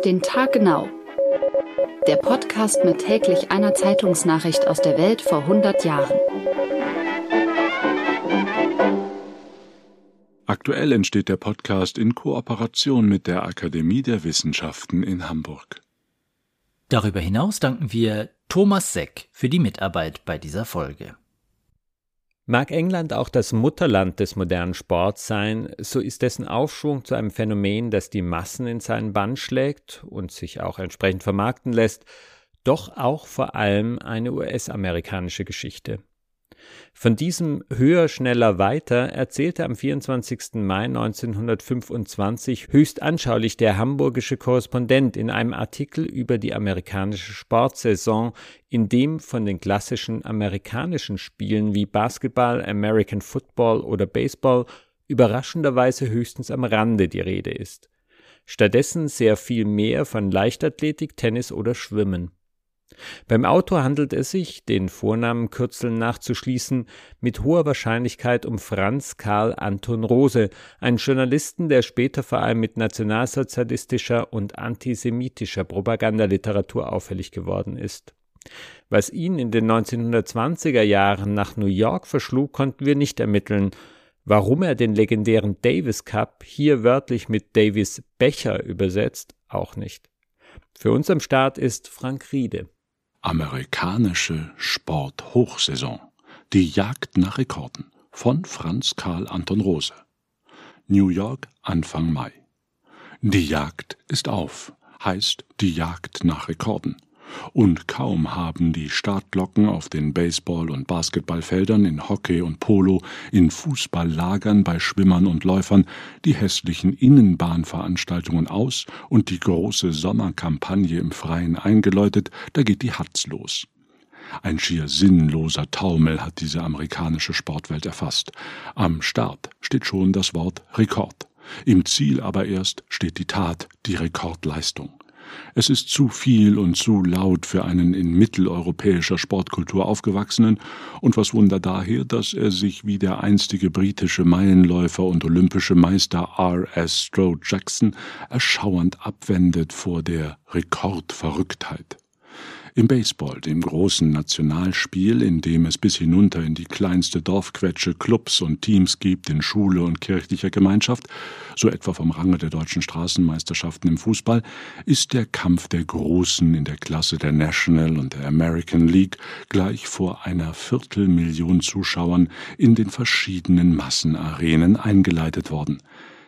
Auf den Tag genau. Der Podcast mit täglich einer Zeitungsnachricht aus der Welt vor 100 Jahren. Aktuell entsteht der Podcast in Kooperation mit der Akademie der Wissenschaften in Hamburg. Darüber hinaus danken wir Thomas Seck für die Mitarbeit bei dieser Folge. Mag England auch das Mutterland des modernen Sports sein, so ist dessen Aufschwung zu einem Phänomen, das die Massen in seinen Bann schlägt und sich auch entsprechend vermarkten lässt, doch auch vor allem eine US-amerikanische Geschichte. Von diesem Höher, Schneller, Weiter erzählte am 24. Mai 1925 höchst anschaulich der hamburgische Korrespondent in einem Artikel über die amerikanische Sportsaison, in dem von den klassischen amerikanischen Spielen wie Basketball, American Football oder Baseball überraschenderweise höchstens am Rande die Rede ist. Stattdessen sehr viel mehr von Leichtathletik, Tennis oder Schwimmen. Beim Autor handelt es sich, den Vornamenkürzeln nachzuschließen, mit hoher Wahrscheinlichkeit um Franz Karl Anton Rose, einen Journalisten, der später vor allem mit nationalsozialistischer und antisemitischer Propagandaliteratur auffällig geworden ist. Was ihn in den 1920er Jahren nach New York verschlug, konnten wir nicht ermitteln. Warum er den legendären Davis Cup hier wörtlich mit Davis Becher übersetzt, auch nicht. Für uns am Start ist Frank Riede. Amerikanische Sporthochsaison. Die Jagd nach Rekorden von Franz Karl Anton Rose. New York, Anfang Mai. Die Jagd ist auf, heißt die Jagd nach Rekorden. Und kaum haben die Startglocken auf den Baseball- und Basketballfeldern, in Hockey und Polo, in Fußballlagern bei Schwimmern und Läufern die hässlichen Innenbahnveranstaltungen aus und die große Sommerkampagne im Freien eingeläutet, da geht die Hatz los. Ein schier sinnloser Taumel hat diese amerikanische Sportwelt erfasst. Am Start steht schon das Wort Rekord. Im Ziel aber erst steht die Tat, die Rekordleistung. Es ist zu viel und zu laut für einen in mitteleuropäischer Sportkultur aufgewachsenen, und was Wunder daher, dass er sich wie der einstige britische Meilenläufer und olympische Meister R.S. Stroh Jackson erschauernd abwendet vor der Rekordverrücktheit. Im Baseball, dem großen Nationalspiel, in dem es bis hinunter in die kleinste Dorfquetsche Clubs und Teams gibt in Schule und kirchlicher Gemeinschaft, so etwa vom Range der deutschen Straßenmeisterschaften im Fußball, ist der Kampf der Großen in der Klasse der National und der American League gleich vor einer 250.000 Zuschauern in den verschiedenen Massenarenen eingeleitet worden.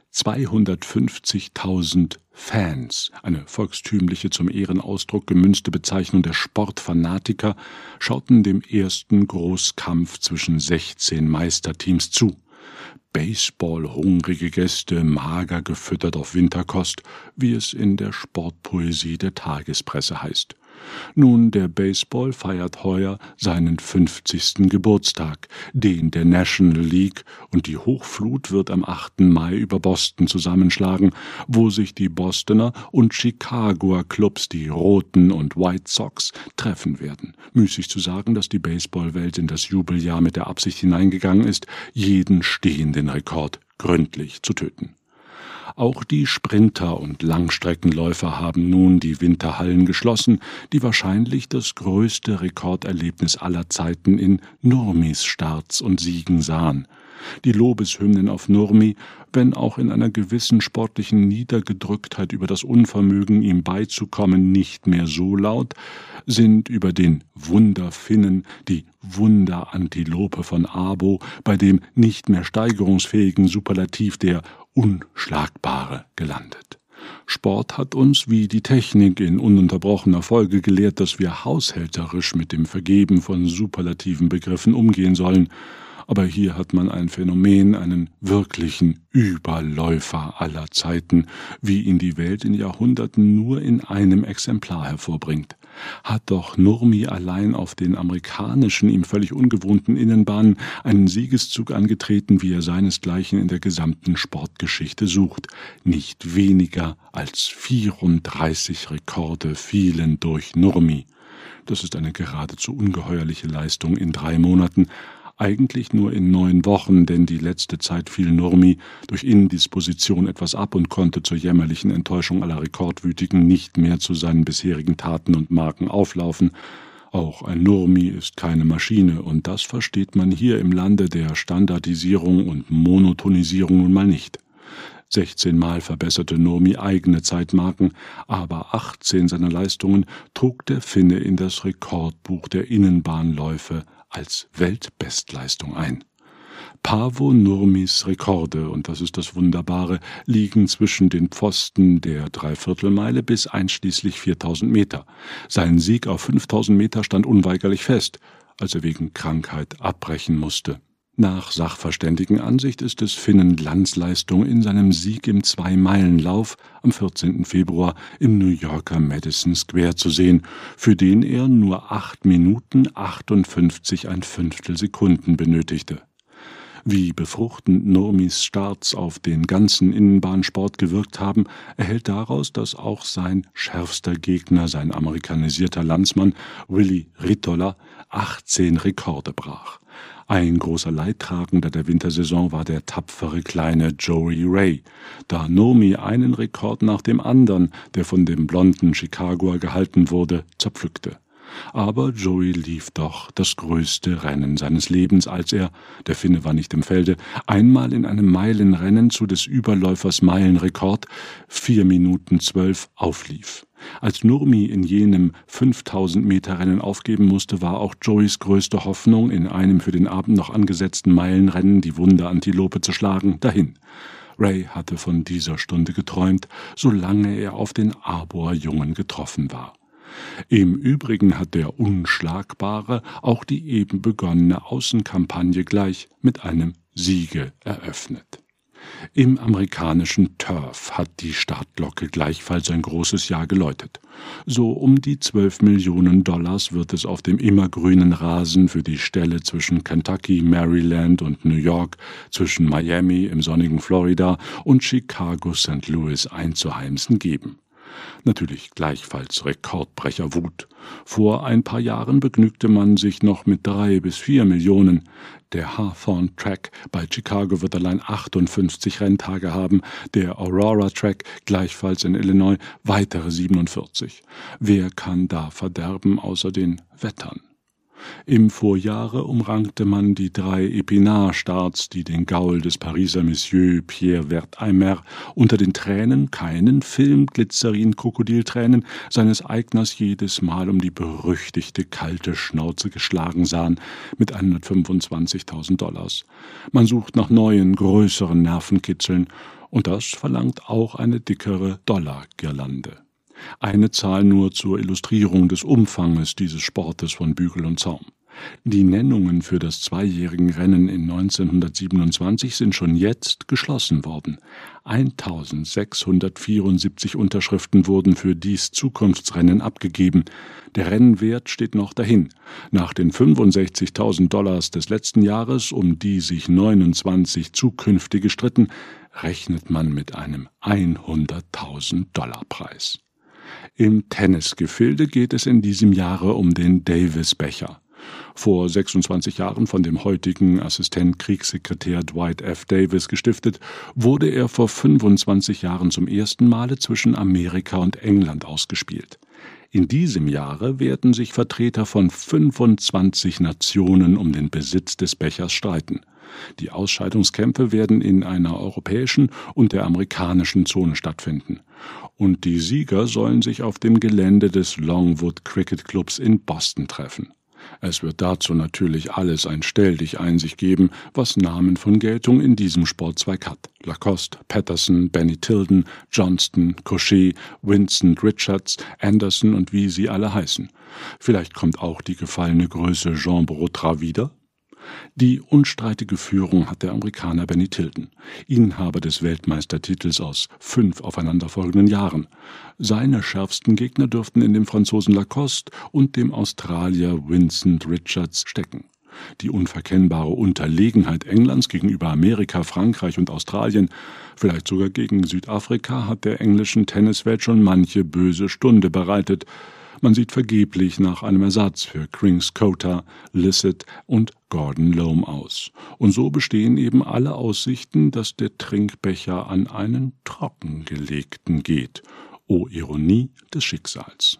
250.000 Fans, eine volkstümliche zum Ehrenausdruck gemünzte Bezeichnung der Sportfanatiker, schauten dem ersten Großkampf zwischen 16 Meisterteams zu. Baseball-hungrige Gäste, mager gefüttert auf Winterkost, wie es in der Sportpoesie der Tagespresse heißt. Nun, der Baseball feiert heuer seinen 50. Geburtstag, den der National League, und die Hochflut wird am 8. Mai über Boston zusammenschlagen, wo sich die Bostoner und Chicagoer Clubs, die Roten und White Sox, treffen werden. Müßig zu sagen, dass die Baseballwelt in das Jubeljahr mit der Absicht hineingegangen ist, jeden stehenden Rekord gründlich zu töten. Auch die Sprinter und Langstreckenläufer haben nun die Winterhallen geschlossen, die wahrscheinlich das größte Rekorderlebnis aller Zeiten in Nurmis Starts und Siegen sahen. Die Lobeshymnen auf Nurmi, wenn auch in einer gewissen sportlichen Niedergedrücktheit über das Unvermögen, ihm beizukommen, nicht mehr so laut, sind über den Wunderfinnen, die Wunderantilope von Abo, bei dem nicht mehr steigerungsfähigen Superlativ der Unschlagbare gelandet. Sport hat uns wie die Technik in ununterbrochener Folge gelehrt, dass wir haushälterisch mit dem Vergeben von superlativen Begriffen umgehen sollen. Aber hier hat man ein Phänomen, einen wirklichen Überläufer aller Zeiten, wie ihn die Welt in Jahrhunderten nur in einem Exemplar hervorbringt. Hat doch Nurmi allein auf den amerikanischen, ihm völlig ungewohnten Innenbahnen einen Siegeszug angetreten, wie er seinesgleichen in der gesamten Sportgeschichte sucht. Nicht weniger als 34 Rekorde fielen durch Nurmi. Das ist eine geradezu ungeheuerliche Leistung in 3 Monaten, Eigentlich nur in 9 Wochen, denn die letzte Zeit fiel Nurmi durch Indisposition etwas ab und konnte zur jämmerlichen Enttäuschung aller Rekordwütigen nicht mehr zu seinen bisherigen Taten und Marken auflaufen. Auch ein Nurmi ist keine Maschine, und das versteht man hier im Lande der Standardisierung und Monotonisierung nun mal nicht. 16 Mal verbesserte Nurmi eigene Zeitmarken, aber 18 seiner Leistungen trug der Finne in das Rekordbuch der Innenbahnläufe als Weltbestleistung ein. Paavo Nurmis Rekorde, und das ist das Wunderbare, liegen zwischen den Pfosten der Dreiviertelmeile bis einschließlich 4000 Meter. Sein Sieg auf 5000 Meter stand unweigerlich fest, als er wegen Krankheit abbrechen musste. Nach Sachverständigenansicht ist es Finnen Glanzleistung in seinem Sieg im 2-Meilen-Lauf am 14. Februar im New Yorker Madison Square zu sehen, für den er nur 8 Minuten 58 1/5 Sekunden benötigte. Wie befruchtend Nurmis Starts auf den ganzen Innenbahnsport gewirkt haben, erhellt daraus, dass auch sein schärfster Gegner, sein amerikanisierter Landsmann Willy Ritola, 18 Rekorde brach. Ein großer Leidtragender der Wintersaison war der tapfere kleine Joey Ray, da Nurmi einen Rekord nach dem anderen, der von dem blonden Chicagoer gehalten wurde, zerpflückte. Aber Joey lief doch das größte Rennen seines Lebens, als er, der Finne war nicht im Felde, einmal in einem Meilenrennen zu des Überläufers Meilenrekord 4 Minuten 12 auflief. Als Nurmi in jenem 5000 Meter Rennen aufgeben musste, war auch Joeys größte Hoffnung, in einem für den Abend noch angesetzten Meilenrennen die Wunderantilope zu schlagen, dahin. Ray hatte von dieser Stunde geträumt, solange er auf den Arbor-Jungen getroffen war. Im Übrigen hat der Unschlagbare auch die eben begonnene Außenkampagne gleich mit einem Siege eröffnet. Im amerikanischen Turf hat die Startglocke gleichfalls ein großes Jahr geläutet. So um die $12 Millionen wird es auf dem immergrünen Rasen für die Stelle zwischen Kentucky, Maryland und New York, zwischen Miami im sonnigen Florida und Chicago, St. Louis einzuheimsen geben. Natürlich gleichfalls Rekordbrecherwut. Vor ein paar Jahren begnügte man sich noch mit 3 bis 4 Millionen. Der Hawthorne Track bei Chicago wird allein 58 Renntage haben, der Aurora Track gleichfalls in Illinois weitere 47. Wer kann da verderben außer den Wettern? Im Vorjahre umrankte man die 3 Épinard-Starts, die den Gaul des Pariser Monsieur Pierre Wertheimer unter den Tränen, keinen Film-Glycerin-Krokodiltränen, seines Eigners jedes Mal um die berüchtigte kalte Schnauze geschlagen sahen, mit $125.000. Man sucht nach neuen, größeren Nervenkitzeln, und das verlangt auch eine dickere Dollargirlande. Eine Zahl nur zur Illustrierung des Umfanges dieses Sportes von Bügel und Zaum. Die Nennungen für das zweijährigen Rennen in 1927 sind schon jetzt geschlossen worden. 1674 Unterschriften wurden für dies Zukunftsrennen abgegeben. Der Rennwert steht noch dahin. Nach den $65.000 des letzten Jahres, um die sich 29 zukünftige stritten, rechnet man mit einem $100.000 Preis. Im Tennisgefilde geht es in diesem Jahre um den Davis-Becher. Vor 26 Jahren von dem heutigen Assistent-Kriegssekretär Dwight F. Davis gestiftet, wurde er vor 25 Jahren zum ersten Male zwischen Amerika und England ausgespielt. In diesem Jahre werden sich Vertreter von 25 Nationen um den Besitz des Bechers streiten. Die Ausscheidungskämpfe werden in einer europäischen und der amerikanischen Zone stattfinden. Und die Sieger sollen sich auf dem Gelände des Longwood Cricket Clubs in Boston treffen. Es wird dazu natürlich alles ein Stelldichein sich geben, was Namen von Geltung in diesem Sportzweig hat. Lacoste, Patterson, Benny Tilden, Johnston, Cochet, Vincent Richards, Anderson und wie sie alle heißen. Vielleicht kommt auch die gefallene Größe Jean Brotra wieder? Die unstreitige Führung hat der Amerikaner Benny Tilden, Inhaber des Weltmeistertitels aus 5 aufeinanderfolgenden Jahren. Seine schärfsten Gegner dürften in dem Franzosen Lacoste und dem Australier Vincent Richards stecken. Die unverkennbare Unterlegenheit Englands gegenüber Amerika, Frankreich und Australien, vielleicht sogar gegen Südafrika, hat der englischen Tenniswelt schon manche böse Stunde bereitet. Man sieht vergeblich nach einem Ersatz für Krings Cota, Lissett und Gordon Loam aus. Und so bestehen eben alle Aussichten, dass der Trinkbecher an einen Trockengelegten geht. O Ironie des Schicksals.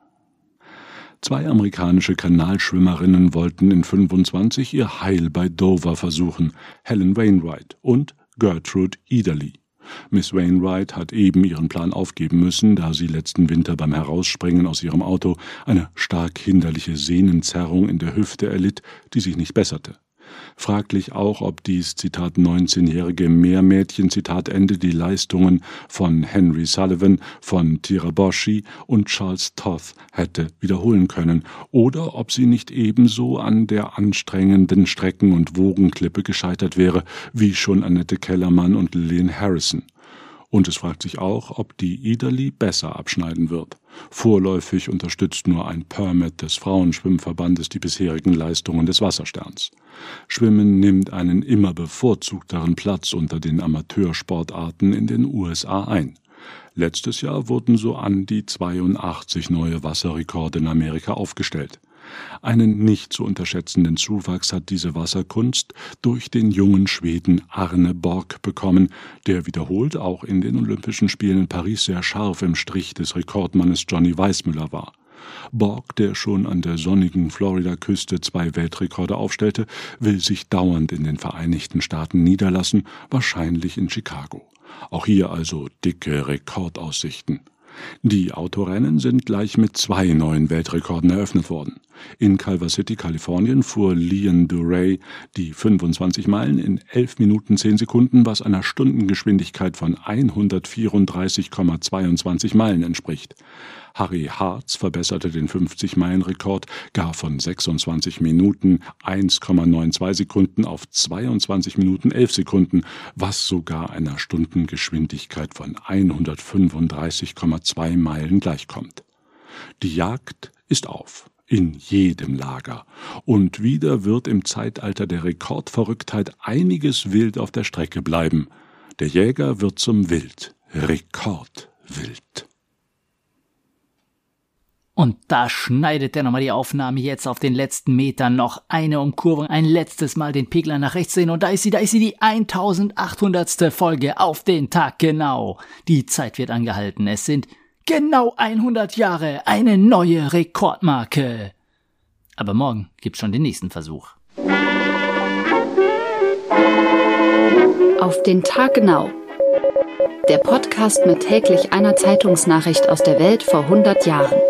2 amerikanische Kanalschwimmerinnen wollten in 25 ihr Heil bei Dover versuchen, Helen Wainwright und Gertrude Ederle. Miss Wainwright hat eben ihren Plan aufgeben müssen, da sie letzten Winter beim Herausspringen aus ihrem Auto eine stark hinderliche Sehnenzerrung in der Hüfte erlitt, die sich nicht besserte. Fraglich auch, ob dies, Zitat 19-jährige Meermädchen, Zitat Ende, die Leistungen von Henry Sullivan, von Tiraboschi und Charles Toth hätte wiederholen können, oder ob sie nicht ebenso an der anstrengenden Strecken- und Wogenklippe gescheitert wäre, wie schon Annette Kellermann und Lillian Harrison. Und es fragt sich auch, ob die Ederle besser abschneiden wird. Vorläufig unterstützt nur ein Permit des Frauenschwimmverbandes die bisherigen Leistungen des Wassersterns. Schwimmen nimmt einen immer bevorzugteren Platz unter den Amateursportarten in den USA ein. Letztes Jahr wurden so an die 82 neue Wasserrekorde in Amerika aufgestellt. Einen nicht zu unterschätzenden Zuwachs hat diese Wasserkunst durch den jungen Schweden Arne Borg bekommen, der wiederholt auch in den Olympischen Spielen in Paris sehr scharf im Strich des Rekordmannes Johnny Weissmuller war. Borg, der schon an der sonnigen Florida-Küste 2 Weltrekorde aufstellte, will sich dauernd in den Vereinigten Staaten niederlassen, wahrscheinlich in Chicago. Auch hier also dicke Rekordaussichten. Die Autorennen sind gleich mit 2 neuen Weltrekorden eröffnet worden. In Culver City, Kalifornien, fuhr Leon Duray die 25 Meilen in 11 Minuten 10 Sekunden, was einer Stundengeschwindigkeit von 134,22 Meilen entspricht. Harry Hartz verbesserte den 50-Meilen-Rekord gar von 26 Minuten 1,92 Sekunden auf 22 Minuten 11 Sekunden, was sogar einer Stundengeschwindigkeit von 135,2 Meilen gleichkommt. Die Jagd ist auf. In jedem Lager. Und wieder wird im Zeitalter der Rekordverrücktheit einiges wild auf der Strecke bleiben. Der Jäger wird zum Wild. Rekordwild. Und da schneidet er nochmal die Aufnahme jetzt auf den letzten Metern noch eine Umkurvung, ein letztes Mal den Pegler nach rechts drehen und da ist sie, die 1800. Folge auf den Tag genau. Die Zeit wird angehalten, es sind genau 100 Jahre, eine neue Rekordmarke. Aber morgen gibt's schon den nächsten Versuch. Auf den Tag genau. Der Podcast mit täglich einer Zeitungsnachricht aus der Welt vor 100 Jahren.